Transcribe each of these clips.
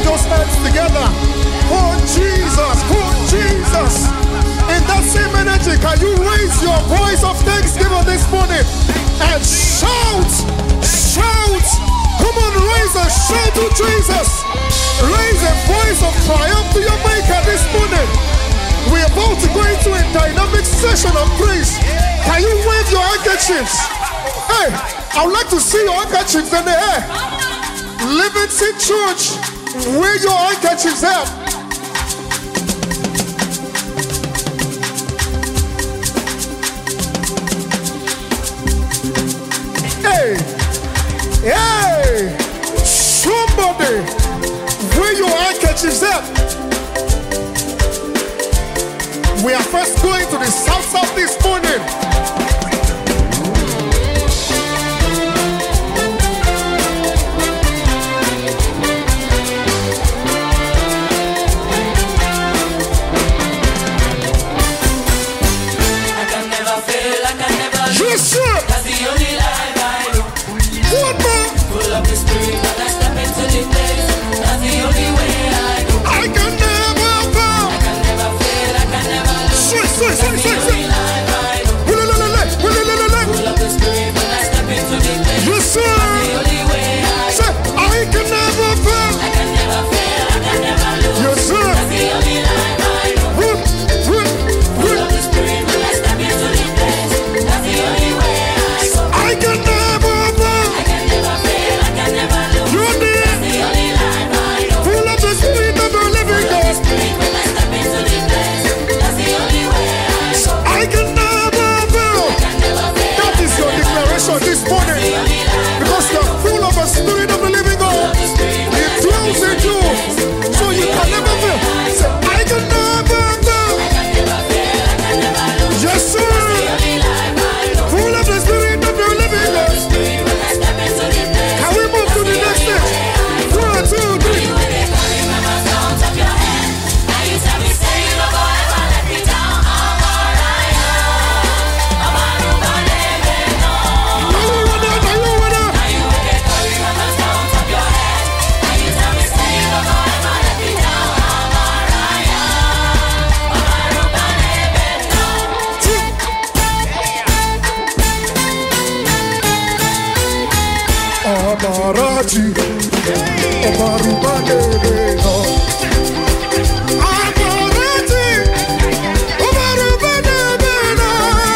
those hands together. Oh Jesus, oh Jesus. In that same energy, can you raise your voice of thanksgiving this morning and shout, shout. Come on, raise a shout to Jesus. Raise a voice of triumph to your Maker this morning. We're about to go into a dynamic session of praise. Can you wave your handkerchiefs? Hey, I would like to see your handkerchiefs in the air. Livingston Church, wave your handkerchiefs up. Hey, hey, somebody, wave your handkerchiefs up. We are first going to the south this morning. I can never fail, I can never lose. Yes, sir. That's the only life I know. What more? Full of the spirit, when I step into the place. That's the only way I go. I can never fail. I can never fail, I can never lose. That's the only life I know. Full of the spirit, when I step into the place. Yes, sir. That's the only way I go. Say, I can never fail. I can never fail, I can never lose. Yes, sir. That's the only life I know. Full of the spirit, when I step into the place. That's the only way I go. I can never fail. I can never fail, I can never lose. You're there. That's the only life I know. Full of the spirit of the living Full of the God. spirit, when I step into the place. That's the only way I go. I can never fail. I can never fail. That is your declaration this morning. Because you are full of the spirit of the living God. It dwells in you. So you can never fail. Say, I can never fail. Yes, sir. Full of the spirit of the living God. Can we move to the next stage? 1, 2, 3. Amarachi, Omarubanebeno. Amarachi, Omarubanebeno.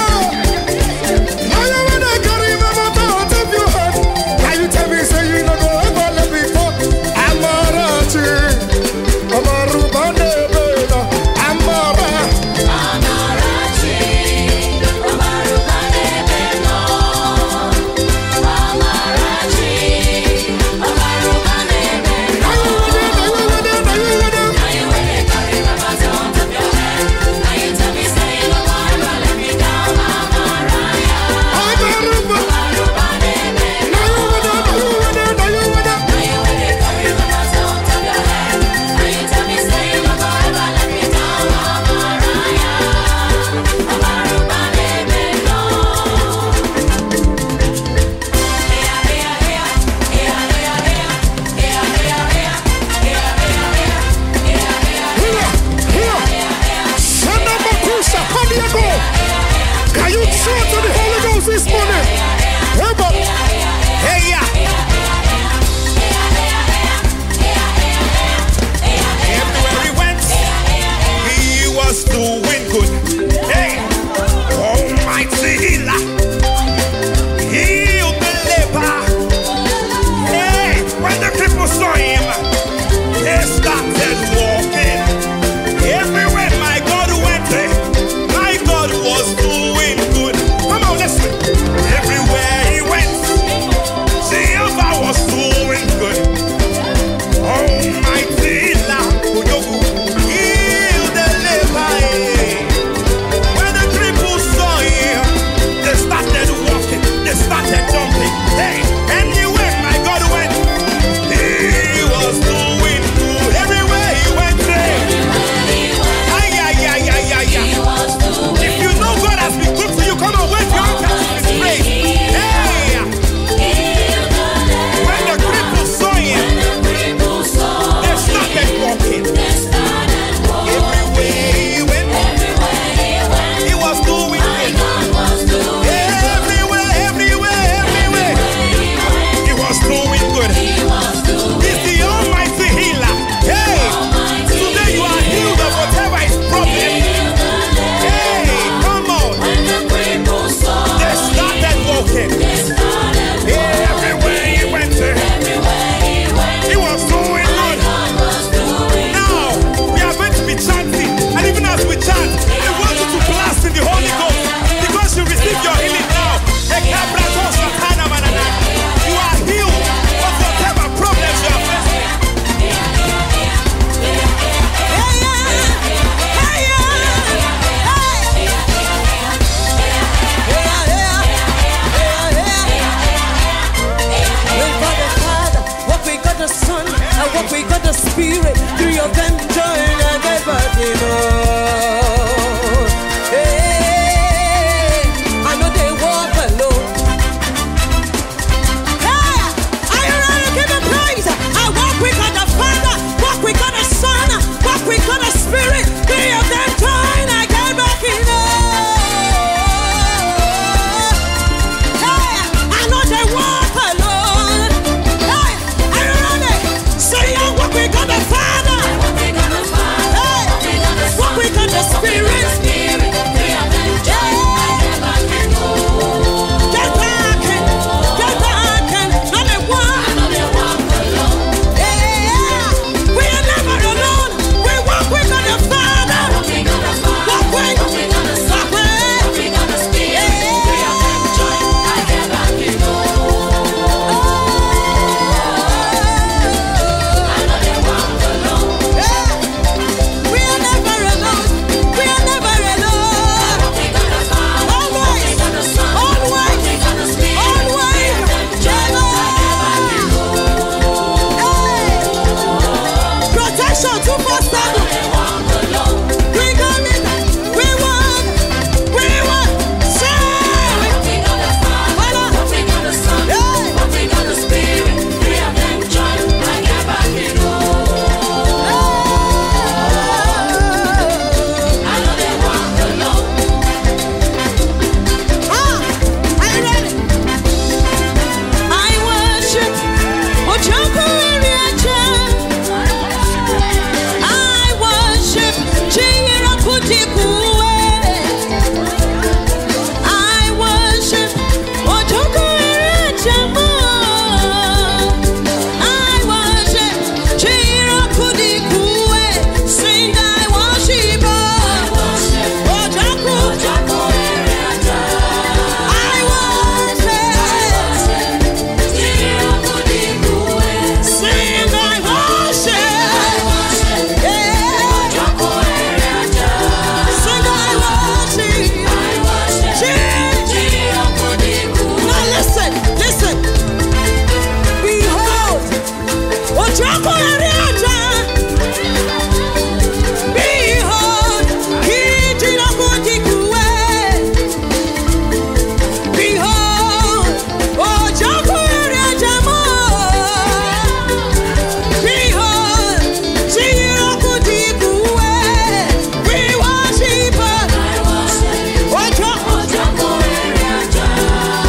Now you wanna carry my mouth out of your head. Now you tell me say you not gonna ever let me fall. Amarachi, Omarubanebeno. Amara. walk with God the Spirit. Three of them join and everybody knows. Hey, I know they walk alone. Hey, are you ready to give him praise? I walk with God the Father, walk with God the Son, walk with God the Spirit. Three of them join and get back in. Hey, I know they walk alone. Hey, are you ready? Say I walk with God the Father, walk with God the Spirit.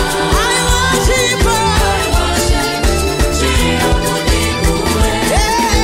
Yeah.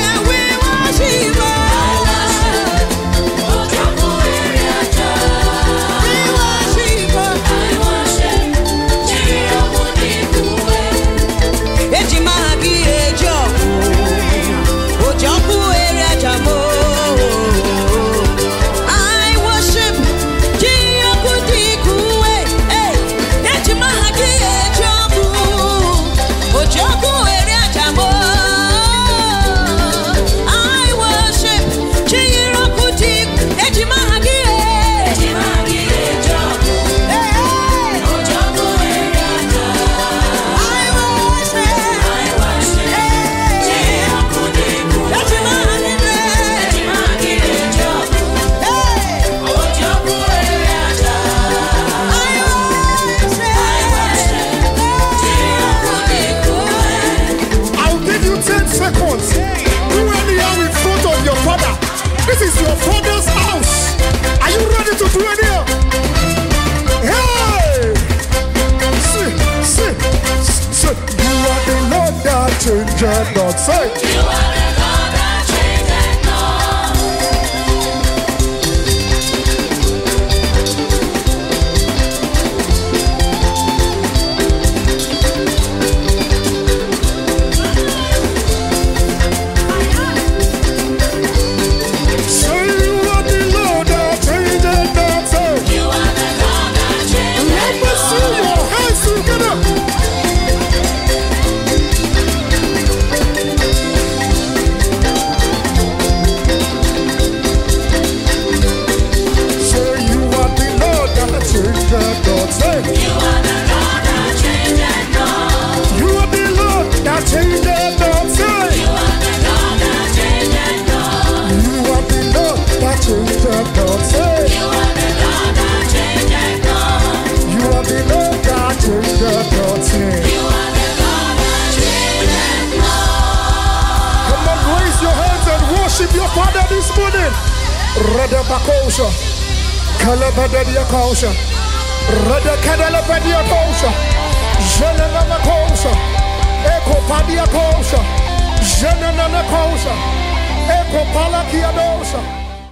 your Father this morning. Rada Bakosha. Kalabadia Kosha. Rada Kadalabadia Kosha. Janana Kosha. Eko Padia Kosha. Janana Kosha. Eko Palakia Dosha.